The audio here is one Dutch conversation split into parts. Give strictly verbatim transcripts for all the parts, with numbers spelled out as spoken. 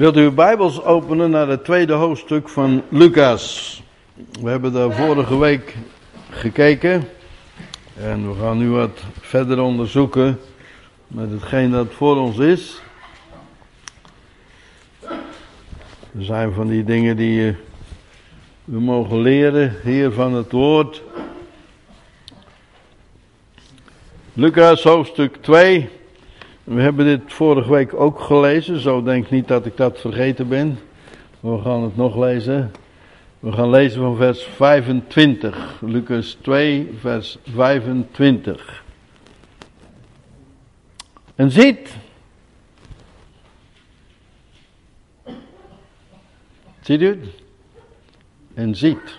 Wilt u uw Bijbels openen naar het tweede hoofdstuk van Lucas. We hebben daar vorige week gekeken. En we gaan nu wat verder onderzoeken met hetgeen dat voor ons is. Er zijn van die dingen die we mogen leren hier van het woord. Lucas hoofdstuk twee. We hebben dit vorige week ook gelezen, zo denk niet dat ik dat vergeten ben. We gaan het nog lezen. We gaan lezen van vers vijfentwintig. Lucas twee, vers vijfentwintig. En ziet. Ziet u het? En ziet.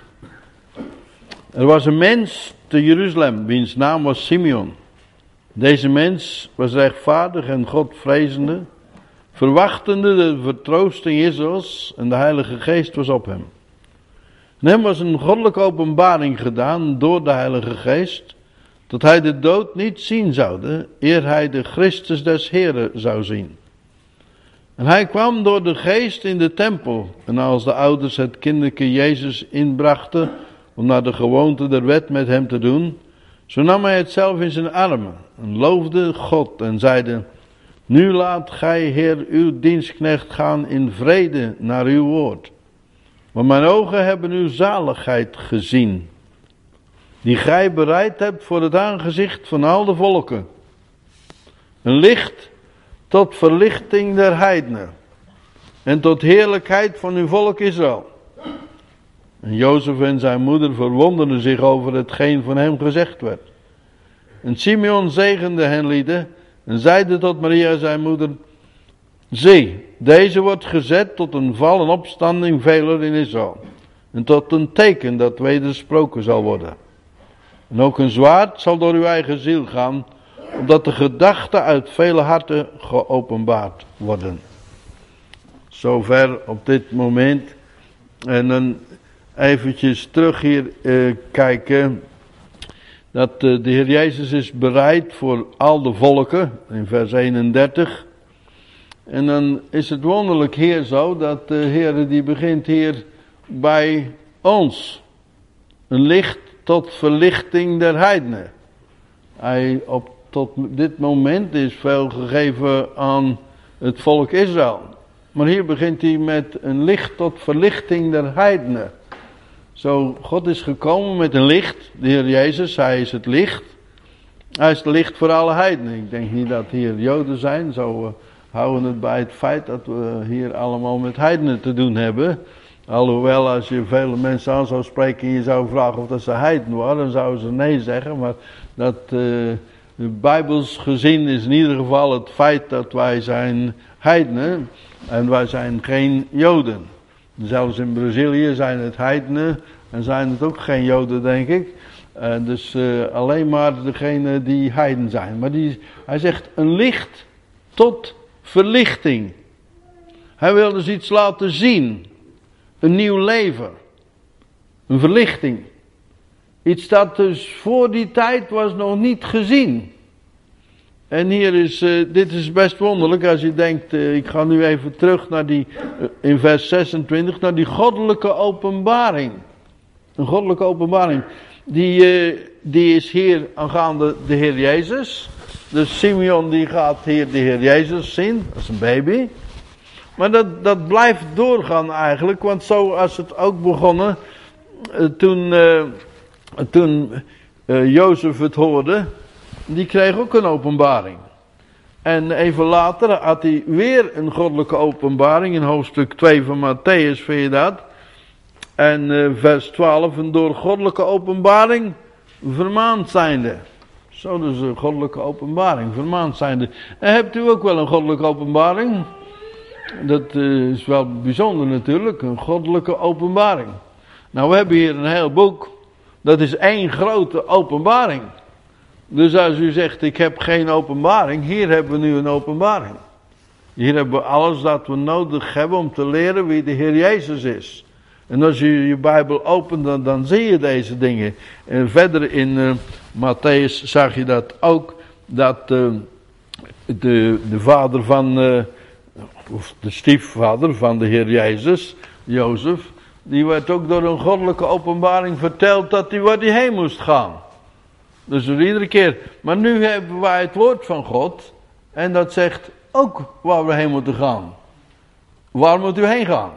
Er was een mens te Jeruzalem, wiens naam was Simeon. Deze mens was rechtvaardig en Godvrezende, verwachtende de vertroosting Israëls en de Heilige Geest was op hem. En hem was een goddelijke openbaring gedaan door de Heilige Geest, dat hij de dood niet zien zoude, eer hij de Christus des Heren zou zien. En hij kwam door de Geest in de tempel, en als de ouders het kinderke Jezus inbrachten, om naar de gewoonte der wet met hem te doen, zo nam hij het zelf in zijn armen en loofde God en zeide: Nu laat gij, Heer, uw dienstknecht gaan in vrede naar uw woord. Want mijn ogen hebben uw zaligheid gezien, die gij bereid hebt voor het aangezicht van al de volken. Een licht tot verlichting der heidenen en tot heerlijkheid van uw volk Israël. En Jozef en zijn moeder verwonderden zich over hetgeen van hem gezegd werd. En Simeon zegende hen lieden en zeide tot Maria zijn moeder: Zie, deze wordt gezet tot een val en opstanding veler in Israël. En tot een teken dat wedersproken zal worden. En ook een zwaard zal door uw eigen ziel gaan, opdat de gedachten uit vele harten geopenbaard worden. Zover op dit moment. En dan eventjes terug hier uh, kijken. Dat uh, de Heer Jezus is bereid voor al de volken. In vers eenendertig. En dan is het wonderlijk hier zo. Dat de Heer die begint hier bij ons. Een licht tot verlichting der heidenen. Hij op tot dit moment is veel gegeven aan het volk Israël. Maar hier begint hij met een licht tot verlichting der heidenen. Zo, God is gekomen met een licht, de Heer Jezus, hij is het licht. Hij is het licht voor alle heidenen. Ik denk niet dat hier Joden zijn, zo uh, houden het bij het feit dat we hier allemaal met heidenen te doen hebben. Alhoewel, als je vele mensen aan zou spreken en je zou vragen of dat ze heiden waren, dan zouden ze nee zeggen. Maar dat, uh, bijbels gezien is in ieder geval het feit dat wij zijn heidenen en wij zijn geen Joden. Zelfs in Brazilië zijn het heidenen en zijn het ook geen Joden, denk ik. Uh, dus uh, alleen maar degene die heiden zijn. Maar die, hij zegt een licht tot verlichting. Hij wil dus iets laten zien. Een nieuw leven. Een verlichting. Iets dat dus voor die tijd was nog niet gezien. En hier is, uh, dit is best wonderlijk als je denkt, uh, ik ga nu even terug naar die, uh, in vers zesentwintig, naar die goddelijke openbaring. Een goddelijke openbaring. Die, uh, die is hier aangaande de Heer Jezus. Dus Simeon die gaat hier de Heer Jezus zien, dat is een baby. Maar dat, dat blijft doorgaan eigenlijk, want zo als het ook begonnen, uh, toen, uh, toen uh, Jozef het hoorde, die kreeg ook een openbaring. En even later had hij weer een goddelijke openbaring in hoofdstuk twee van Matthäus, vind je dat? En uh, vers twaalf, en door goddelijke openbaring vermaand zijnde. Zo dus een goddelijke openbaring, vermaand zijnde. En hebt u ook wel een goddelijke openbaring? Dat uh, is wel bijzonder natuurlijk, een goddelijke openbaring. Nou, we hebben hier een heel boek, dat is één grote openbaring. Dus als u zegt, ik heb geen openbaring, hier hebben we nu een openbaring. Hier hebben we alles dat we nodig hebben om te leren wie de Heer Jezus is. En als je je Bijbel opent, dan, dan zie je deze dingen. En verder in uh, Matthäus zag je dat ook, dat uh, de, de vader van, uh, of de stiefvader van de Heer Jezus, Jozef, die werd ook door een goddelijke openbaring verteld dat hij waar hij heen moest gaan. Dus iedere keer. Maar nu hebben wij het woord van God en dat zegt ook waar we heen moeten gaan. Waar moet u heen gaan?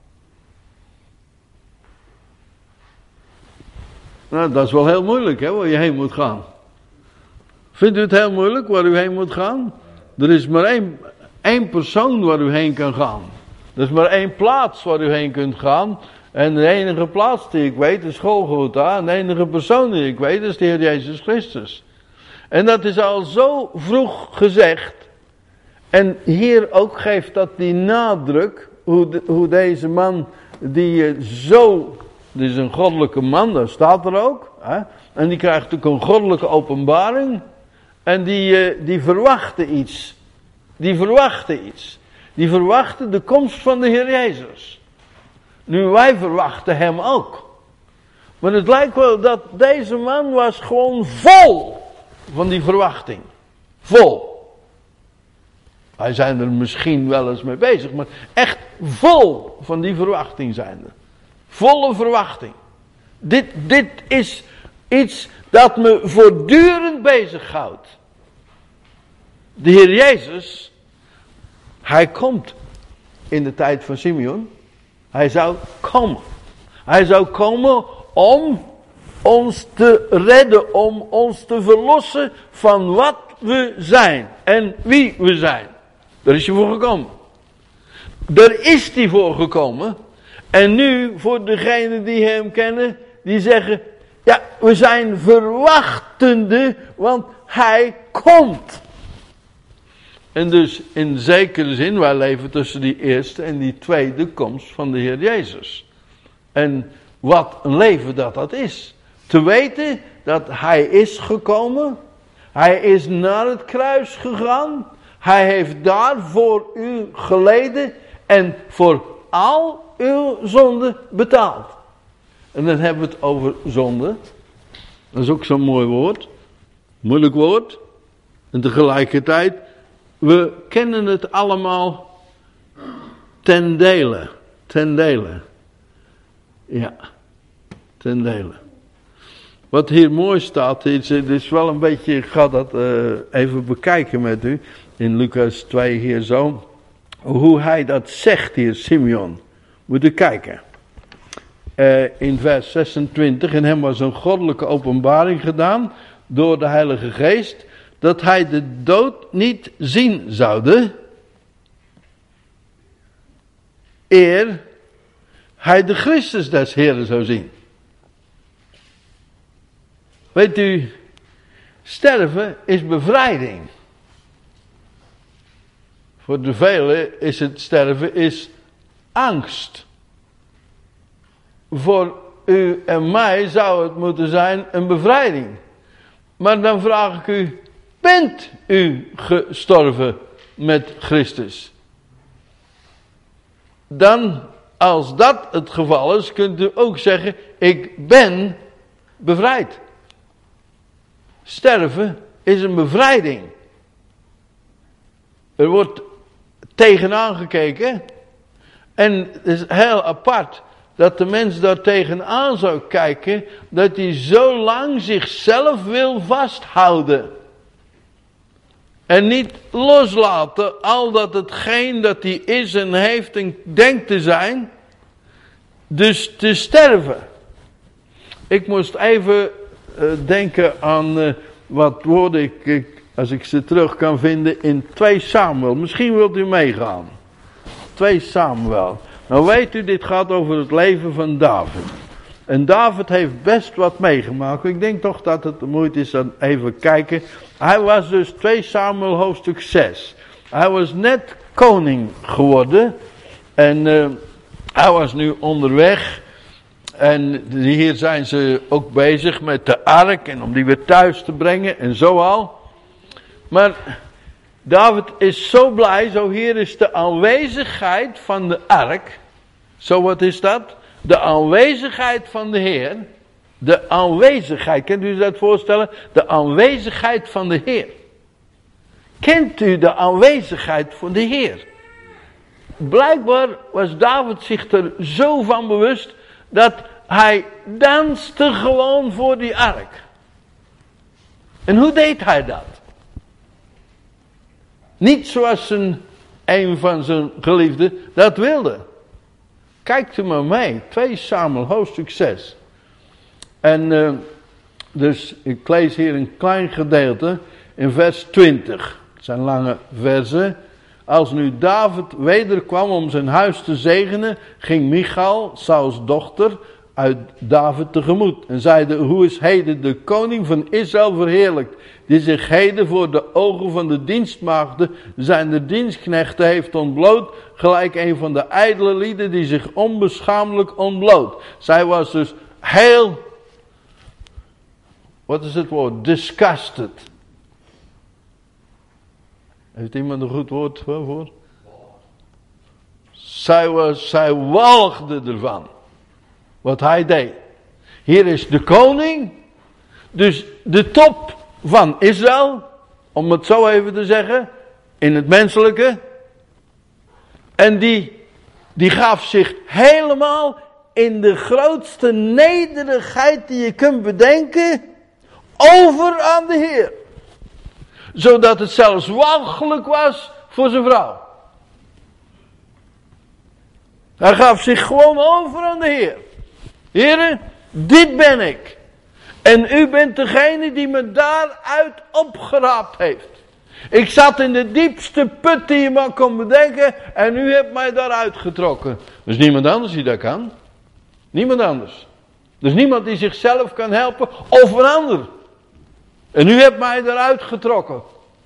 Nou, dat is wel heel moeilijk, hè, waar je heen moet gaan. Vindt u het heel moeilijk waar u heen moet gaan? Er is maar één, één persoon waar u heen kan gaan. Er is maar één plaats waar u heen kunt gaan. En de enige plaats die ik weet is Golgotha. En de enige persoon die ik weet is de Heer Jezus Christus. En dat is al zo vroeg gezegd. En hier ook geeft dat die nadruk. Hoe, de, hoe deze man die uh, zo... Dit is een goddelijke man, dat staat er ook. Hè? En die krijgt ook een goddelijke openbaring. En die, uh, die verwachtte iets. Die verwachtte iets. Die verwachtte de komst van de Heer Jezus. Nu, wij verwachten hem ook. Maar het lijkt wel dat deze man was gewoon vol van die verwachting. Vol. Wij zijn er misschien wel eens mee bezig, maar echt vol van die verwachting zijn er. Volle verwachting. Dit, dit is iets dat me voortdurend bezighoudt. De Heer Jezus, hij komt in de tijd van Simeon. Hij zou komen. Hij zou komen om ons te redden, om ons te verlossen van wat we zijn en wie we zijn. Daar is hij voor gekomen. Daar is hij voor gekomen. En nu, voor degenen die hem kennen, die zeggen, ja, we zijn verwachtende, want hij komt. En dus in zekere zin, wij leven tussen die eerste en die tweede komst van de Heer Jezus. En wat een leven dat dat is. Te weten dat hij is gekomen, hij is naar het kruis gegaan, hij heeft daar voor u geleden en voor al uw zonde betaald. En dan hebben we het over zonde. Dat is ook zo'n mooi woord. Moeilijk woord. En tegelijkertijd, we kennen het allemaal ten dele. Ten dele. Ja, ten dele. Wat hier mooi staat, is, het is wel een beetje, ik ga dat uh, even bekijken met u. In Lucas twee hier zo. Hoe hij dat zegt hier, Simeon. Moet u kijken. Uh, in vers zesentwintig. En hem was een goddelijke openbaring gedaan. Door de Heilige Geest. Dat hij de dood niet zien zoude. Eer hij de Christus des Heren zou zien. Weet u. Sterven is bevrijding. Voor de velen is het sterven is angst. Voor u en mij zou het moeten zijn een bevrijding. Maar dan vraag ik u, bent u gestorven met Christus? Dan, als dat het geval is, kunt u ook zeggen, ik ben bevrijd. Sterven is een bevrijding. Er wordt tegenaan gekeken. En het is heel apart dat de mens daar tegenaan zou kijken, dat hij zo lang zichzelf wil vasthouden. En niet loslaten al dat hetgeen dat hij is en heeft en denkt te zijn. Dus te sterven. Ik moest even uh, denken aan uh, wat woorden ik, ik, als ik ze terug kan vinden in twee Samuel. Misschien wilt u meegaan. twee Samuel. Nou weet u, dit gaat over het leven van David. En David heeft best wat meegemaakt. Ik denk toch dat het de moeite is dan even kijken. Hij was dus twee Samuel hoofdstuk zes. Hij was net koning geworden. En uh, hij was nu onderweg. En hier zijn ze ook bezig met de ark. En om die weer thuis te brengen. En zo al. Maar David is zo blij. Zo hier is de aanwezigheid van de ark. Zo wat is dat? De aanwezigheid van de Heer. De aanwezigheid. Kent u zich dat voorstellen? De aanwezigheid van de Heer. Kent u de aanwezigheid van de Heer? blijkbaar was David zich er zo van bewust dat hij danste gewoon voor die ark. En hoe deed hij dat? Niet zoals een, een van zijn geliefden dat wilde. Kijkt u maar mee. twee Samuel hoofdstuk zes. En uh, dus ik lees hier een klein gedeelte in vers twintig. Het zijn lange versen. Als nu David wederkwam om zijn huis te zegenen, ging Michal, Sauls dochter, uit David tegemoet. En zeide, hoe is heden de koning van Israël verheerlijkt, die zich heden voor de ogen van de dienstmaagden zijn de dienstknechten heeft ontbloot, gelijk een van de ijdele lieden die zich onbeschaamlijk ontbloot. Zij was dus heel, wat is het woord, disgusted. Heeft iemand een goed woord voor? Zij was, zij walgde ervan. Wat hij deed. Hier is de koning. Dus de top van Israël. Om het zo even te zeggen. In het menselijke. En die, die gaf zich helemaal in de grootste nederigheid die je kunt bedenken. Over aan de Heer. Zodat het zelfs walgelijk was voor zijn vrouw. Hij gaf zich gewoon over aan de Heer. Heren, dit ben ik. En u bent degene die me daaruit opgeraapt heeft. Ik zat in de diepste put die je maar kon bedenken. En u hebt mij daaruit getrokken. Er is niemand anders die dat kan. Niemand anders. Er is niemand die zichzelf kan helpen. Of een ander. En u hebt mij daaruit getrokken.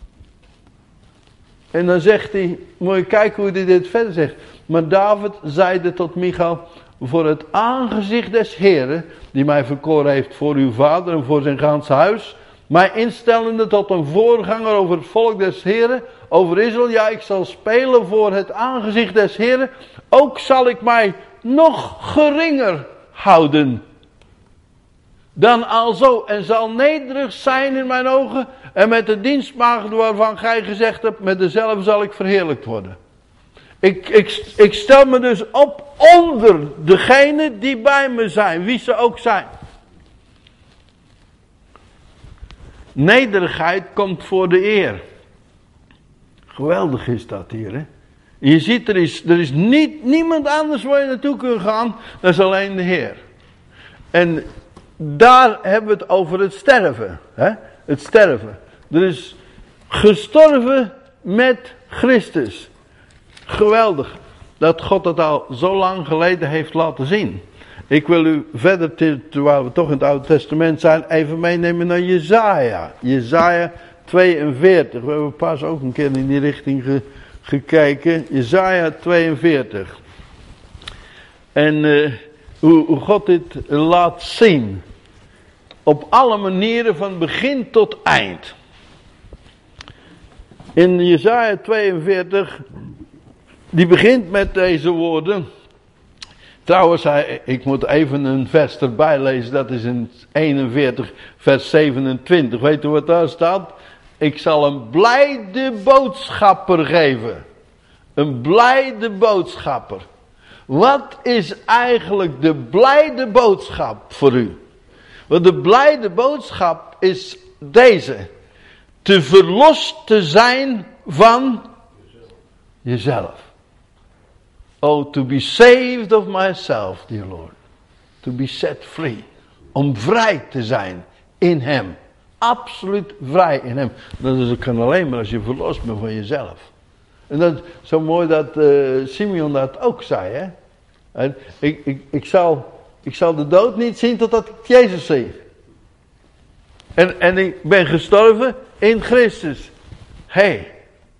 En dan zegt hij, moet je kijken hoe hij dit verder zegt. Maar David zeide tot Michal, voor het aangezicht des Heren, die mij verkoren heeft voor uw vader en voor zijn ganse huis, mij instellende tot een voorganger over het volk des Heren, over Israël, ja, ik zal spelen voor het aangezicht des Heren, ook zal ik mij nog geringer houden dan alzo, en zal nederig zijn in mijn ogen, en met de dienstmaagden waarvan gij gezegd hebt, met dezelfde zal ik verheerlijkt worden. Ik, ik, ik stel me dus op onder degene die bij me zijn, wie ze ook zijn. Nederigheid komt voor de eer. Geweldig is dat hier, hè. Je ziet, er is, er is niet, niemand anders waar je naartoe kunt gaan, dat is alleen de Heer. En daar hebben we het over het sterven, hè. Het sterven. Er is gestorven met Christus. Geweldig dat God dat al zo lang geleden heeft laten zien. Ik wil u verder, terwijl we toch in het Oude Testament zijn, even meenemen naar Jesaja. Jesaja tweeënveertig. We hebben pas ook een keer in die richting ge, gekeken. Jesaja tweeënveertig. En uh, hoe, hoe God dit laat zien. Op alle manieren van begin tot eind. In Jesaja tweeënveertig... Die begint met deze woorden. Trouwens, hij, ik moet even een vers erbij lezen. Dat is in eenenveertig, vers zevenentwintig. Weet u wat daar staat? Ik zal een blijde boodschapper geven. Een blijde boodschapper. Wat is eigenlijk de blijde boodschap voor u? Want de blijde boodschap is deze. Te verlost te zijn van jezelf. Oh, to be saved of myself, dear Lord. To be set free. Om vrij te zijn in hem. Absoluut vrij in hem. Dat kan alleen maar als je verlost bent van jezelf. En dat is zo mooi dat uh, Simeon dat ook zei. Hè? En ik, ik, ik, zal, ik zal de dood niet zien totdat ik Jezus zie. En, en ik ben gestorven in Christus. Hé. Hey,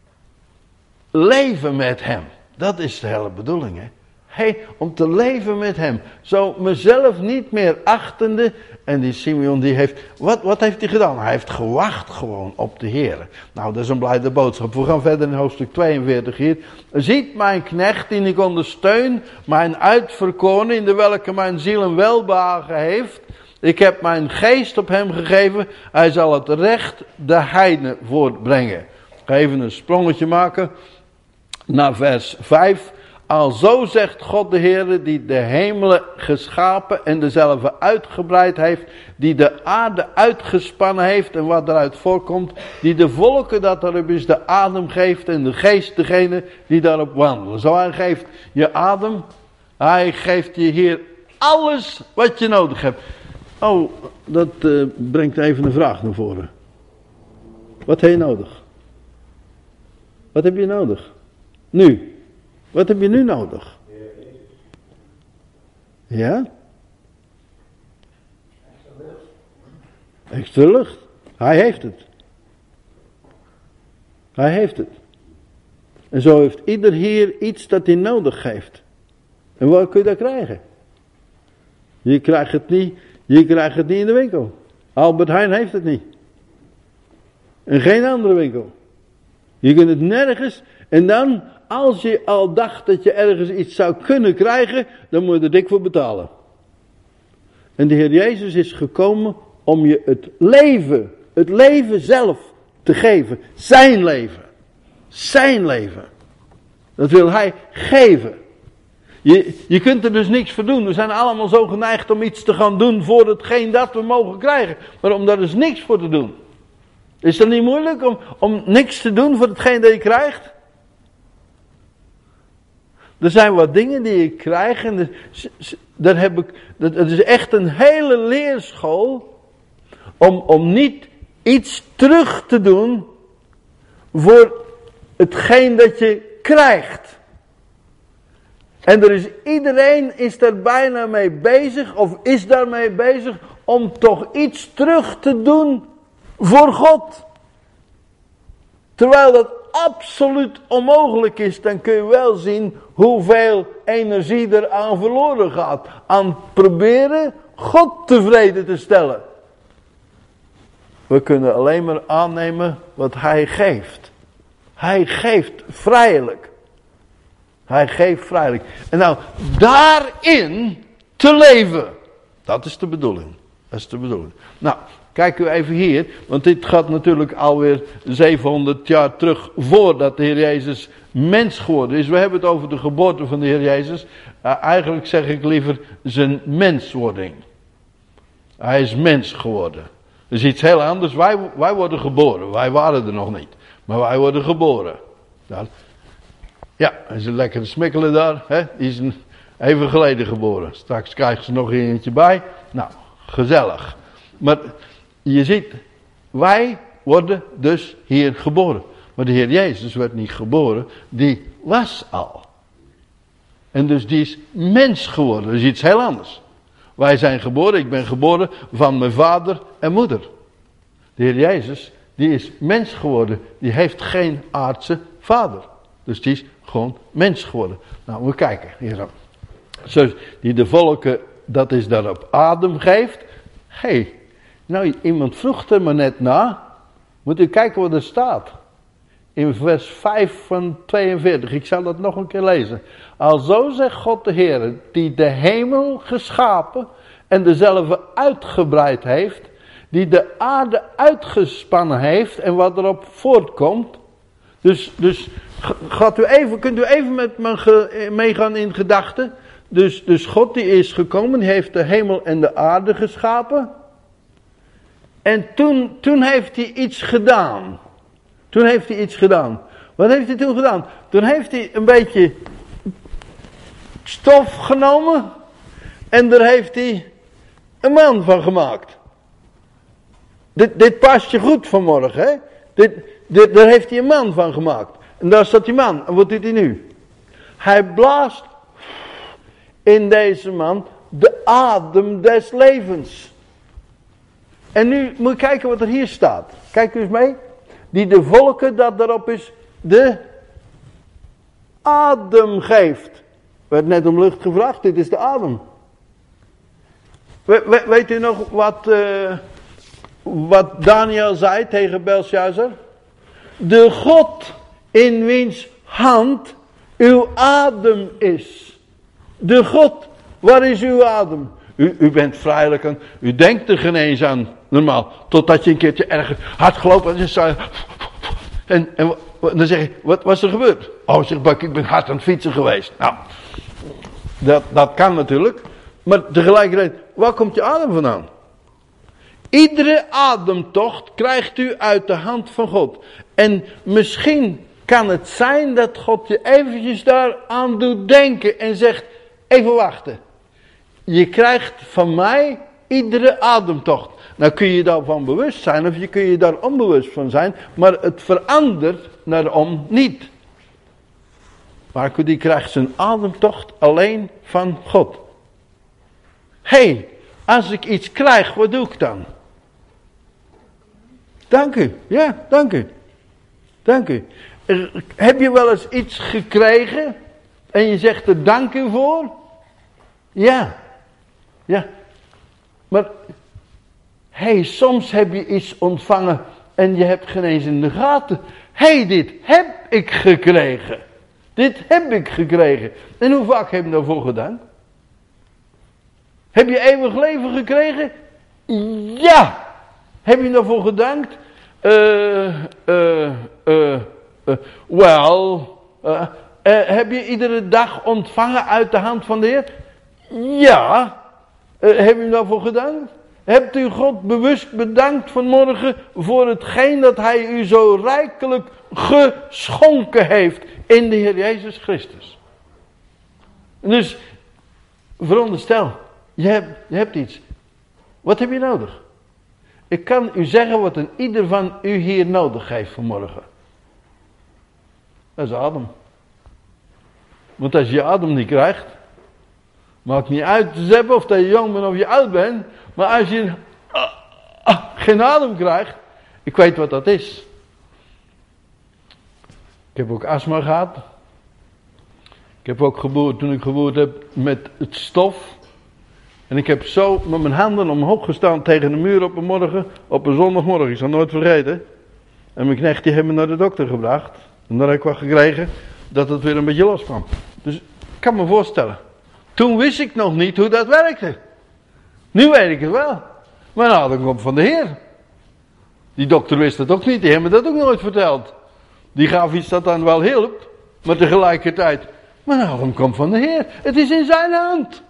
leven met hem. Dat is de hele bedoeling, hè. Hey, om te leven met hem. Zo mezelf niet meer achtende. En die Simeon die heeft... Wat, wat heeft hij gedaan? Hij heeft gewacht gewoon op de Heer. Nou, dat is een blijde boodschap. We gaan verder in hoofdstuk tweeënveertig hier. Ziet mijn knecht die ik ondersteun. Mijn uitverkorene in de welke mijn ziel een welbehagen heeft. Ik heb mijn geest op hem gegeven. Hij zal het recht de heidenen voortbrengen. Ik ga even een sprongetje maken. Naar vers vijf. Alzo zegt God de Heer, die de hemelen geschapen en dezelfde uitgebreid heeft, die de aarde uitgespannen heeft en wat eruit voorkomt, die de volken dat erop is de adem geeft en de geest degene die daarop wandelen. Zo hij geeft je adem, hij geeft je hier alles wat je nodig hebt. Oh, dat uh, brengt even een vraag naar voren. Wat heb je nodig? Wat heb je nodig? Nu. Wat heb je nu nodig? Ja? Extra lucht. Hij heeft het. Hij heeft het. En zo heeft ieder hier iets dat hij nodig heeft. En waar kun je dat krijgen? Je krijgt het niet, je krijgt het niet in de winkel. Albert Heijn heeft het niet. En geen andere winkel. Je kunt het nergens. En dan, als je al dacht dat je ergens iets zou kunnen krijgen, dan moet je er dik voor betalen. En de Heer Jezus is gekomen om je het leven, het leven zelf te geven. Zijn leven. Zijn leven. Dat wil Hij geven. Je, je kunt er dus niks voor doen. We zijn allemaal zo geneigd om iets te gaan doen voor hetgeen dat we mogen krijgen. Maar om daar dus niks voor te doen. Is dat niet moeilijk om, om niks te doen voor hetgeen dat je krijgt? Er zijn wat dingen die je krijgt en daar heb ik, dat, het is echt een hele leerschool om, om niet iets terug te doen voor hetgeen dat je krijgt. En er is iedereen is daar bijna mee bezig of is daarmee bezig om toch iets terug te doen voor God. Terwijl dat absoluut onmogelijk is, dan kun je wel zien hoeveel energie er aan verloren gaat. Aan proberen God tevreden te stellen. We kunnen alleen maar aannemen wat Hij geeft. Hij geeft vrijelijk. Hij geeft vrijelijk. En nou, daarin te leven. Dat is de bedoeling. Dat is de bedoeling. Nou, kijk u even hier. Want dit gaat natuurlijk alweer zevenhonderd jaar terug voordat de Heer Jezus mens geworden is. We hebben het over de geboorte van de Heer Jezus. Uh, eigenlijk zeg ik liever zijn menswording. Hij is mens geworden. Dat is iets heel anders. Wij, wij worden geboren. Wij waren er nog niet. Maar wij worden geboren. Dat, ja, hij is een lekkere smikkelen daar. Hè? Die is een, even geleden geboren. Straks krijgen ze nog eentje bij. Nou, gezellig. Maar je ziet, wij worden dus hier geboren. Maar de Heer Jezus werd niet geboren. Die was al. En dus die is mens geworden. Dat is iets heel anders. Wij zijn geboren. Ik ben geboren van mijn vader en moeder. De Heer Jezus, die is mens geworden. Die heeft geen aardse vader. Dus die is gewoon mens geworden. Nou, we kijken hier zo. Zoals die de volken, dat is daarop adem geeft. Hé, hey, nou iemand vroeg er maar net na. Moet u kijken wat er staat. In vers vijf van tweeënveertig. Ik zal dat nog een keer lezen. Alzo zegt God de Heer, die de hemel geschapen en dezelfde uitgebreid heeft. Die de aarde uitgespannen heeft en wat erop voortkomt. Dus, dus gaat u even, kunt u even met me meegaan in gedachten. Dus, dus God die is gekomen, die heeft de hemel en de aarde geschapen. En toen, toen heeft hij iets gedaan. Toen heeft hij iets gedaan. Wat heeft hij toen gedaan? Toen heeft hij een beetje stof genomen. En daar heeft hij een man van gemaakt. Dit, dit past je goed vanmorgen, hè? Dit, dit, daar heeft hij een man van gemaakt. En daar staat die man. En wat doet hij nu? Hij blaast in deze man de adem des levens. En nu moet je kijken wat er hier staat. Kijk eens mee. Die de volken dat daarop is de adem geeft. Werd net om lucht gevraagd. Dit is de adem. We, we, weet u nog wat, uh, wat Daniel zei tegen Belshazzar? De God in wiens hand uw adem is. De God, waar is uw adem? U, u bent vrijelijk aan, u denkt er geen eens aan, normaal. Totdat je een keertje ergens hard gelopen en, en, en dan zeg je, wat was er gebeurd? Oh, zegt Buck, ik ben hard aan het fietsen geweest. Nou, dat, dat kan natuurlijk. Maar tegelijkertijd, waar komt je adem vandaan? Iedere ademtocht krijgt u uit de hand van God. En misschien kan het zijn dat God je eventjes daaraan doet denken en zegt, even wachten. Je krijgt van mij iedere ademtocht. Nou kun je daarvan bewust zijn of je kun je daar onbewust van zijn. Maar het verandert daarom niet. Marco die krijgt zijn ademtocht alleen van God. Hé, hey, als ik iets krijg, wat doe ik dan? Dank u, ja, dank u. Dank u. Er, heb je wel eens iets gekregen en je zegt er dank u voor? Ja, ja. Maar, hé, hey, soms heb je iets ontvangen en je hebt geen eens in de gaten. Hé, hey, dit heb ik gekregen. Dit heb ik gekregen. En hoe vaak heb je daarvoor gedaan? Heb je eeuwig leven gekregen? Ja. Heb je daarvoor gedankt? Eh, eh, eh, eh, wel, uh, uh, heb je iedere dag ontvangen uit de hand van de Heer? Ja. Uh, heb je daarvoor gedankt? Hebt u God bewust bedankt vanmorgen voor hetgeen dat hij u zo rijkelijk geschonken heeft in de Heer Jezus Christus? Dus, veronderstel, je hebt, je hebt iets. Wat heb je nodig? Ik kan u zeggen wat een ieder van u hier nodig heeft vanmorgen. Dat is adem. Want als je adem niet krijgt, maakt niet uit Zeb, of dat je jong bent of je oud bent, maar als je uh, uh, geen adem krijgt, ik weet wat dat is. Ik heb ook astma gehad. Ik heb ook geboerd, toen ik geboerd heb, met het stof. En ik heb zo met mijn handen omhoog gestaan tegen de muur op een morgen, op een zondagmorgen, ik zal nooit vergeten. En mijn knecht die heeft me naar de dokter gebracht. En daar heb ik wel gekregen dat het weer een beetje loskwam. Dus ik kan me voorstellen. Toen wist ik nog niet hoe dat werkte. Nu weet ik het wel. Mijn adem komt van de Heer. Die dokter wist het ook niet, die heeft me dat ook nooit verteld. Die gaf iets dat dan wel hielp, maar tegelijkertijd, mijn adem komt van de Heer. Het is in zijn hand.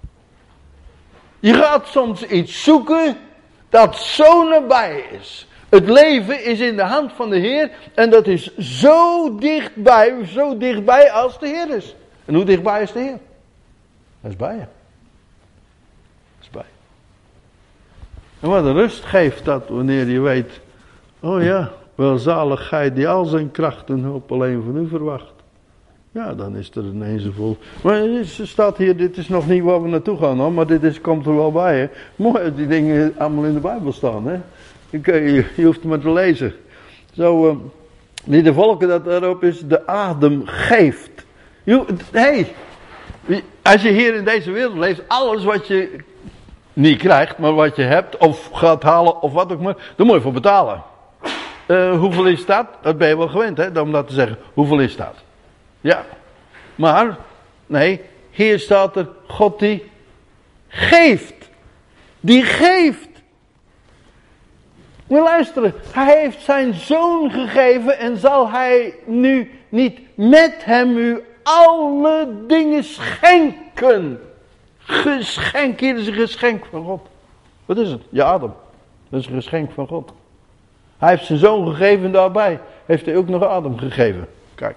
Je gaat soms iets zoeken dat zo nabij is. Het leven is in de hand van de Heer en dat is zo dichtbij, zo dichtbij als de Heer is. En hoe dichtbij is de Heer? Dat is bij je. Dat is bij je. En wat een rust geeft dat wanneer je weet, oh ja, welzalig gij die al zijn kracht en hulp alleen van u verwacht. Ja, dan is er ineens een vol. Maar er staat hier, dit is nog niet waar we naartoe gaan hoor, maar dit is, komt er wel bij. Hè. Mooi dat die dingen allemaal in de Bijbel staan. Hè. Je, je hoeft het maar te lezen. Zo, uh, die de volken dat erop is, de adem geeft. Hé, hey, als je hier in deze wereld leeft, alles wat je niet krijgt, maar wat je hebt, of gaat halen, of wat ook maar, daar moet je voor betalen. Uh, hoeveel is dat? Dat ben je wel gewend, hè, om dat te zeggen. Hoeveel is dat? Ja, maar, nee, hier staat er, God die geeft. Die geeft. Maar luisteren, hij heeft zijn zoon gegeven en zal hij nu niet met hem u alle dingen schenken. Geschenk, hier is een geschenk van God. Wat is het? Je adem. Dat is een geschenk van God. Hij heeft zijn zoon gegeven en daarbij heeft hij ook nog adem gegeven. Kijk.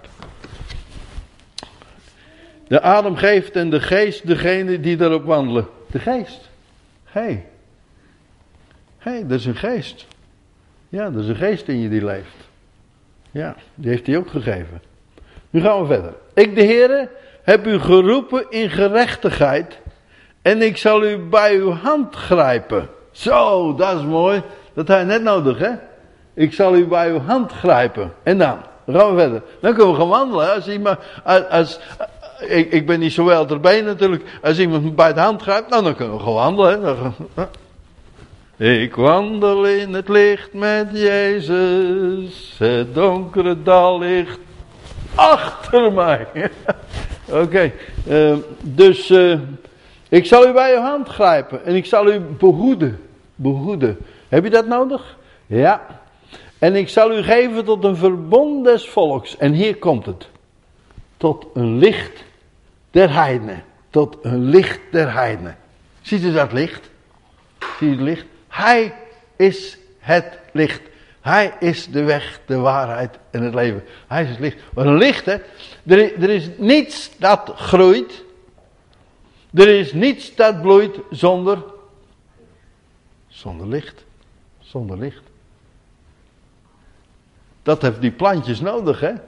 De adem geeft en de geest degene die daarop wandelen. De geest. Hé. Hey. Hé, hey, dat is een geest. Ja, dat is een geest in je die leeft. Ja, die heeft hij ook gegeven. Nu gaan we verder. Ik de Heere heb u geroepen in gerechtigheid en ik zal u bij uw hand grijpen. Zo, dat is mooi. Dat had je net nodig, hè? Ik zal u bij uw hand grijpen. En dan, dan gaan we verder. Dan kunnen we gaan wandelen. Als iemand, als, als, ik, ik ben niet zo wel erbij natuurlijk. Als iemand me bij de hand grijpt, nou, dan kunnen we gaan wandelen. Hè? Dan, ik wandel in het licht met Jezus. Het donkere dal ligt achter mij. Oké, okay. uh, dus uh, ik zal u bij uw hand grijpen en ik zal u behoeden. Behoeden. Heb je dat nodig? Ja. En ik zal u geven tot een verbond des volks. En hier komt het. Tot een licht der heidenen. Tot een licht der heidenen. Ziet u dat licht? Ziet u het licht? Hij is het licht. Hij is de weg, de waarheid en het leven. Hij is het licht. Wat een licht, hè? Er is, er is niets dat groeit. Er is niets dat bloeit zonder... Zonder licht. Zonder licht. Dat heeft die plantjes nodig, hè?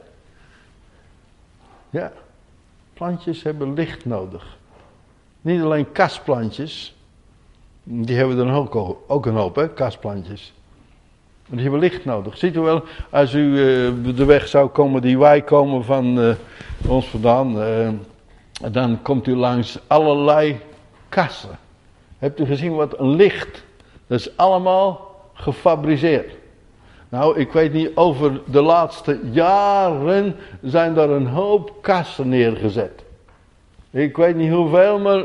Ja. Plantjes hebben licht nodig. Niet alleen kasplantjes. Die hebben er ook, ook een hoop, hè? Kasplantjes. Maar die hebben licht nodig. Ziet u wel, als u uh, de weg zou komen die wij komen van uh, ons vandaan. Uh, dan komt u langs allerlei kassen. Hebt u gezien wat een licht? Dat is allemaal gefabriceerd. Nou, ik weet niet, over de laatste jaren zijn daar een hoop kassen neergezet. Ik weet niet hoeveel, maar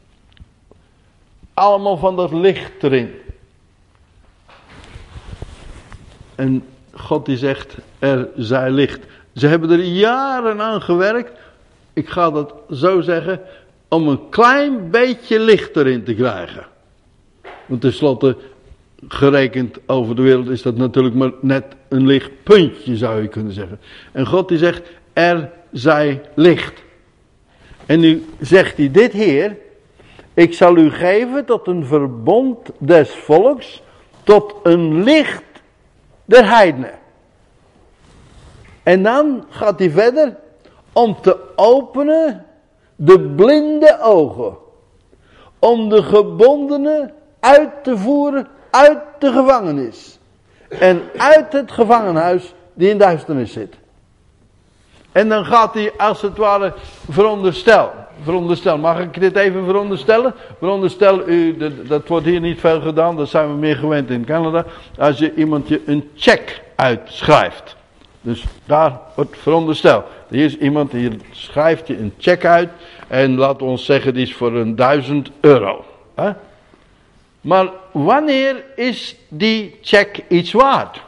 allemaal van dat licht erin. En God die zegt, er zij licht. Ze hebben er jaren aan gewerkt, ik ga dat zo zeggen, om een klein beetje licht erin te krijgen. Want tenslotte, gerekend over de wereld is dat natuurlijk maar net een licht puntje, zou je kunnen zeggen. En God die zegt, er zij licht. En nu zegt hij dit, Heer, ik zal u geven tot een verbond des volks, tot een licht der heidenen. En dan gaat hij verder, om te openen de blinde ogen, om de gebondenen uit te voeren uit de gevangenis. En uit het gevangenhuis die in duisternis zit. En dan gaat hij als het ware veronderstel. Veronderstel. Mag ik dit even veronderstellen? Veronderstel u, dat, dat wordt hier niet veel gedaan. Dat zijn we meer gewend in Canada. Als je iemand je een check uitschrijft. Dus daar wordt verondersteld. Hier is iemand die schrijft je een check uit. En laat ons zeggen die is voor een duizend euro. Hè? Maar wanneer is die check iets waard?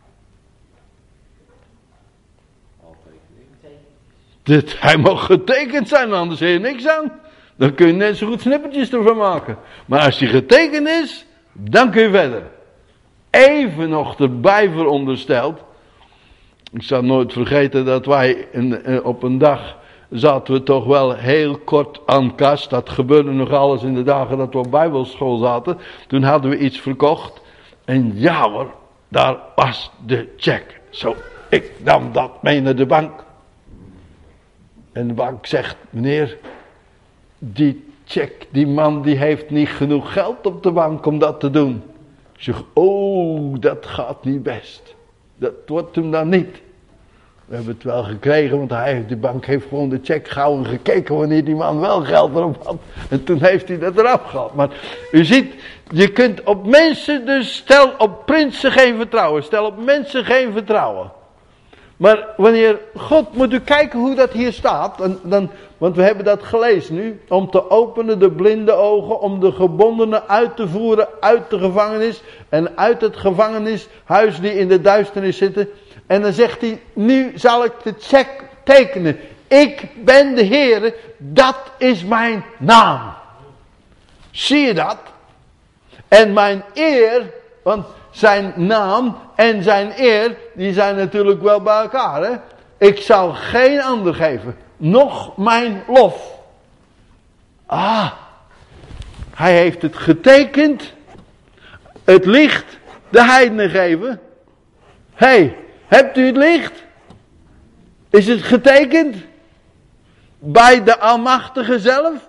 Dit, hij mag getekend zijn, anders heb je niks aan. Dan kun je net zo goed snippertjes ervan maken. Maar als die getekend is, dan kun je verder. Even nog erbij verondersteld. Ik zal nooit vergeten dat wij in, op een dag zaten we toch wel heel kort aan kas. Dat gebeurde nog alles in de dagen dat we op bijbelschool zaten. Toen hadden we iets verkocht. En ja hoor, daar was de check. Zo, ik nam dat mee naar de bank. En de bank zegt, meneer, die check, die man die heeft niet genoeg geld op de bank om dat te doen. Ik zeg, oh, dat gaat niet best. Dat wordt hem dan niet. We hebben het wel gekregen, want hij heeft, de bank heeft gewoon de check gauw gekeken wanneer die man wel geld erop had. En toen heeft hij dat eraf gehad. Maar u ziet, je kunt op mensen dus, stel op prinsen geen vertrouwen, stel op mensen geen vertrouwen. Maar wanneer God, moet u kijken hoe dat hier staat, en dan, want we hebben dat gelezen nu, om te openen de blinde ogen, om de gebondenen uit te voeren uit de gevangenis en uit het gevangenishuis die in de duisternis zitten. En dan zegt hij, nu zal ik de check tekenen. Ik ben de Heere, dat is mijn naam. Zie je dat? En mijn eer, want zijn naam en zijn eer, die zijn natuurlijk wel bij elkaar. Hè? Ik zal geen ander geven, nog mijn lof. Ah, hij heeft het getekend, het licht de heidenen geven. Hé, hey, hebt u het licht? Is het getekend? Bij de Almachtige zelf?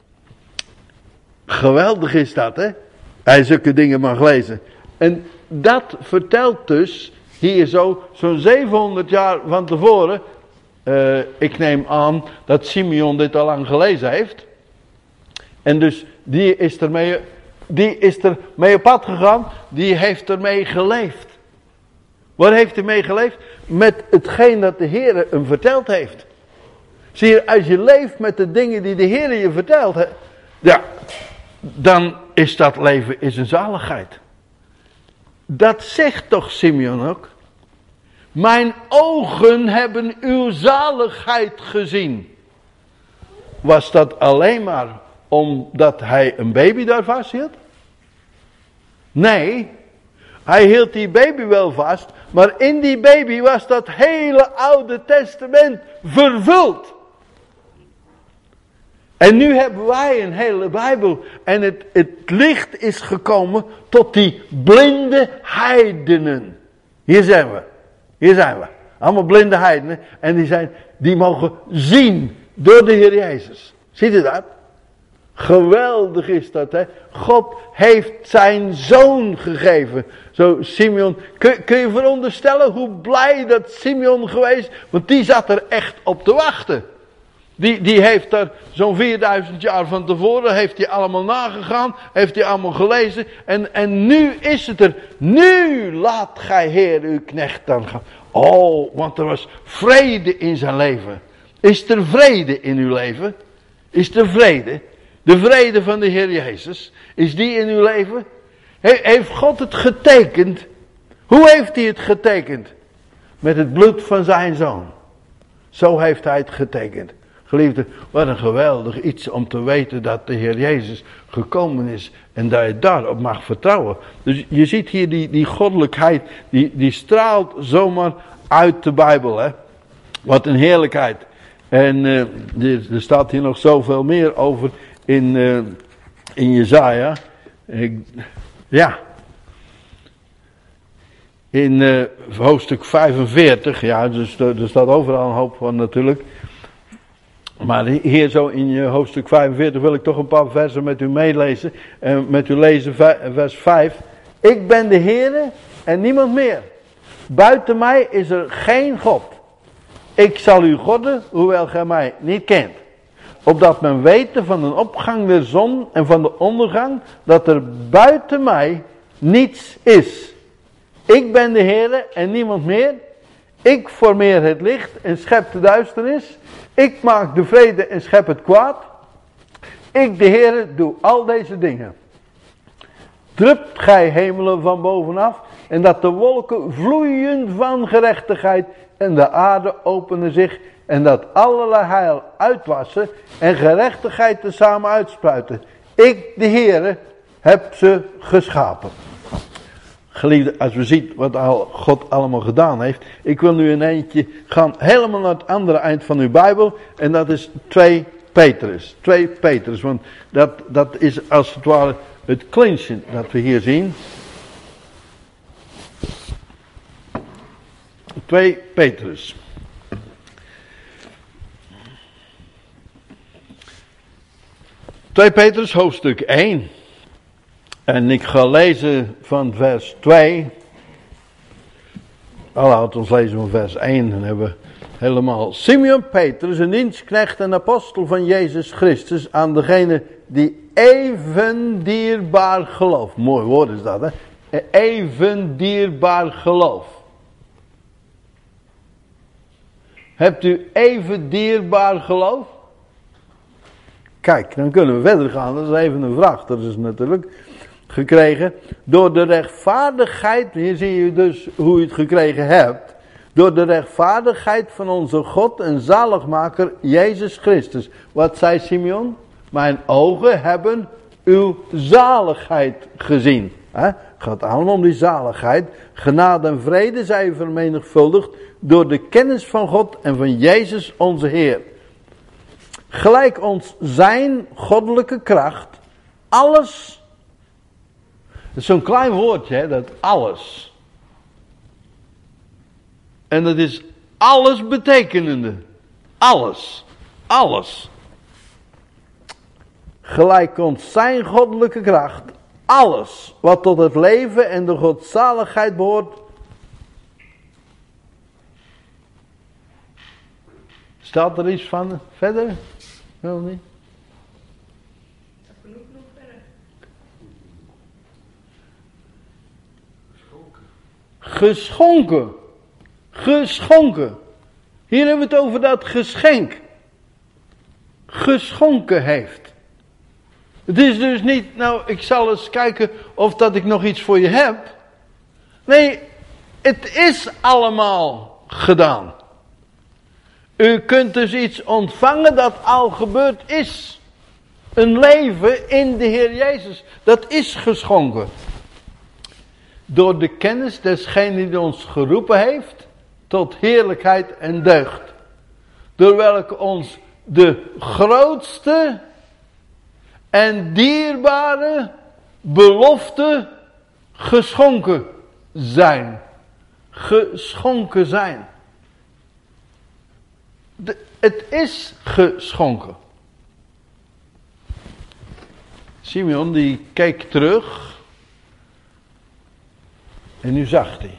Geweldig is dat, hè? Hij zulke dingen mag lezen. En dat vertelt dus hier zo, zo'n zevenhonderd jaar van tevoren. Uh, ik neem aan dat Simeon dit al lang gelezen heeft. En dus die is ermee, die is er mee op pad gegaan. Die heeft ermee geleefd. Waar heeft hij mee geleefd? Met hetgeen dat de Heer hem verteld heeft. Zie je, als je leeft met de dingen die de Heer je vertelt. Hè, ja, dan is dat leven is een zaligheid. Dat zegt toch Simeon ook? Mijn ogen hebben uw zaligheid gezien. Was dat alleen maar omdat hij een baby daar vasthield? Nee, hij hield die baby wel vast, maar in die baby was dat hele Oude Testament vervuld. En nu hebben wij een hele Bijbel en het, het licht is gekomen tot die blinde heidenen. Hier zijn we, hier zijn we. Allemaal blinde heidenen en die, zijn, die mogen zien door de Heer Jezus. Ziet u dat? Geweldig is dat, hè? God heeft zijn zoon gegeven. Zo, Simeon, kun, kun je veronderstellen hoe blij dat Simeon geweest? Want die zat er echt op te wachten. Die, die heeft er zo'n vierduizend jaar van tevoren, heeft hij allemaal nagegaan, heeft hij allemaal gelezen. En, en nu is het er. Nu laat gij Heer uw knecht dan gaan. Oh, want er was vrede in zijn leven. Is er vrede in uw leven? Is er vrede? De vrede van de Heer Jezus, is die in uw leven? He, heeft God het getekend? Hoe heeft hij het getekend? Met het bloed van zijn zoon. Zo heeft hij het getekend. Geliefde, wat een geweldig iets om te weten dat de Heer Jezus gekomen is. En dat je daarop mag vertrouwen. Dus je ziet hier die, die goddelijkheid, die, die straalt zomaar uit de Bijbel. Hè? Wat een heerlijkheid. En uh, er, er staat hier nog zoveel meer over in, uh, in Jesaja. Ik, ja. In uh, hoofdstuk vijfenveertig, ja, dus er, er staat overal een hoop van natuurlijk. Maar hier zo in je hoofdstuk vijfenveertig wil ik toch een paar versen met u meelezen. En met u lezen vers vijf. Ik ben de Heere en niemand meer. Buiten mij is er geen God. Ik zal u godden, hoewel gij mij niet kent. Opdat men wete van de opgang der zon en van de ondergang, dat er buiten mij niets is. Ik ben de Heere en niemand meer. Ik formeer het licht en schep de duisternis. Ik maak de vrede en schep het kwaad. Ik, de Heere, doe al deze dingen. Drupt gij hemelen van bovenaf, en dat de wolken vloeien van gerechtigheid, en de aarde openen zich, en dat allerlei heil uitwassen, en gerechtigheid tezamen uitspruiten. Ik, de Heere, heb ze geschapen. Geliefde, als we zien wat God allemaal gedaan heeft. Ik wil nu in eentje gaan helemaal naar het andere eind van uw Bijbel. En dat is twee Petrus. twee Petrus, want dat, dat is als het ware het clinchen dat we hier zien. twee Petrus. twee Petrus hoofdstuk één. En ik ga lezen van vers twee. Oh, laten we ons lezen van vers één. Dan hebben we helemaal. Simeon Petrus, een dienstknecht en apostel van Jezus Christus. Aan degene die even dierbaar gelooft. Mooi woord is dat, hè? Even dierbaar geloof. Hebt u even dierbaar geloof? Kijk, dan kunnen we verder gaan. Dat is even een vraag. Dat is natuurlijk gekregen door de rechtvaardigheid. Hier zie je dus hoe u het gekregen hebt. Door de rechtvaardigheid van onze God en zaligmaker Jezus Christus. Wat zei Simeon? Mijn ogen hebben uw zaligheid gezien. Het gaat allemaal om die zaligheid. Genade en vrede zij vermenigvuldigd door de kennis van God en van Jezus onze Heer. Gelijk ons zijn goddelijke kracht alles. Dat is zo'n klein woordje, hè, dat alles. En dat is alles betekenende. Alles. Alles. Gelijk ons zijn goddelijke kracht. Alles wat tot het leven en de godzaligheid behoort. Staat er iets van verder? Wel niet? Geschonken. Geschonken. Hier hebben we het over dat geschenk. Geschonken heeft. Het is dus niet, nou ik zal eens kijken of dat ik nog iets voor je heb. Nee, het is allemaal gedaan. U kunt dus iets ontvangen dat al gebeurd is. Een leven in de Heer Jezus, dat is geschonken. Door de kennis desgene die ons geroepen heeft tot heerlijkheid en deugd. Door welke ons de grootste en dierbare belofte geschonken zijn. Geschonken zijn. De, het is geschonken. Simeon die keek terug. En nu zag hij.